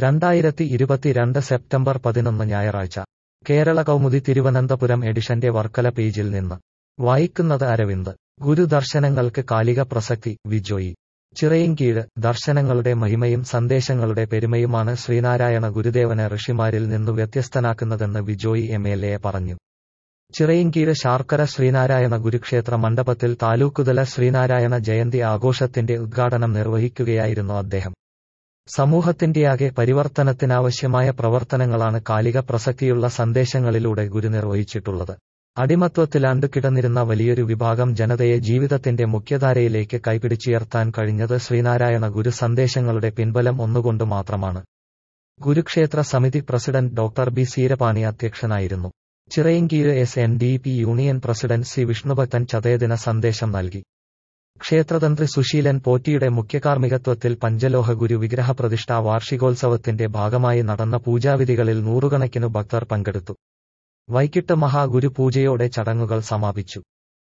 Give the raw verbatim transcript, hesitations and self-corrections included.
രണ്ടായിരത്തി ഇരുപത്തിരണ്ട് സെപ്റ്റംബർ പതിനൊന്ന് ഞായറാഴ്ച കേരള കൗമുദി തിരുവനന്തപുരം എഡിഷന്റെ വർക്കല പേജിൽ നിന്ന് വായിക്കുന്നത് അരവിന്ദ്. ഗുരുദർശനങ്ങൾക്ക് കാലിക പ്രസക്തി, വിജോയി. ചിറയിൻകീഴ്. ദർശനങ്ങളുടെ മഹിമയും സന്ദേശങ്ങളുടെ പെരുമയുമാണ് ശ്രീനാരായണ ഗുരുദേവനെ ഋഷിമാരിൽ നിന്നു വ്യത്യസ്തനാക്കുന്നതെന്ന് വിജോയി എം എൽ എ പറഞ്ഞു. ചിറയിൻകീഴ് ശാർക്കര ശ്രീനാരായണ ഗുരുക്ഷേത്ര മണ്ഡപത്തിൽ താലൂക്കുതല ശ്രീനാരായണ ജയന്തി ആഘോഷത്തിന്റെ ഉദ്ഘാടനം നിർവഹിക്കുകയായിരുന്നു അദ്ദേഹം. സമൂഹത്തിന്റെയാകെ പരിവർത്തനത്തിനാവശ്യമായ പ്രവർത്തനങ്ങളാണ് കാലിക പ്രസക്തിയുള്ള സന്ദേശങ്ങളിലൂടെ ഗുരു നിർവഹിച്ചിട്ടുള്ളത്. അടിമത്വത്തിലാണ്ടു കിടന്നിരുന്ന വലിയൊരു വിഭാഗം ജനതയെ ജീവിതത്തിന്റെ മുഖ്യധാരയിലേക്ക് കൈപിടിച്ചുയർത്താൻ കഴിഞ്ഞത് ശ്രീനാരായണ ഗുരു സന്ദേശങ്ങളുടെ പിൻബലം ഒന്നുകൊണ്ട് മാത്രമാണ്. ഗുരുക്ഷേത്ര സമിതി പ്രസിഡന്റ് ഡോക്ടർ ബി സീരപാണി അധ്യക്ഷനായിരുന്നു. Chirayinkeezhu S N D P union president C Vishnubhakthan ചതയദിന സന്ദേശം നൽകി. ക്ഷേത്രതന്ത്രി സുശീലൻ പോറ്റിയുടെ മുഖ്യകാർമ്മികത്വത്തിൽ പഞ്ചലോഹ ഗുരു വിഗ്രഹപ്രതിഷ്ഠാ വാർഷികോത്സവത്തിന്റെ ഭാഗമായി നടന്ന പൂജാവിധികളിൽ നൂറുകണക്കിനു ഭക്തർ പങ്കെടുത്തു. വൈകിട്ട് മഹാഗുരു പൂജയോടെ ചടങ്ങുകൾ സമാപിച്ചു.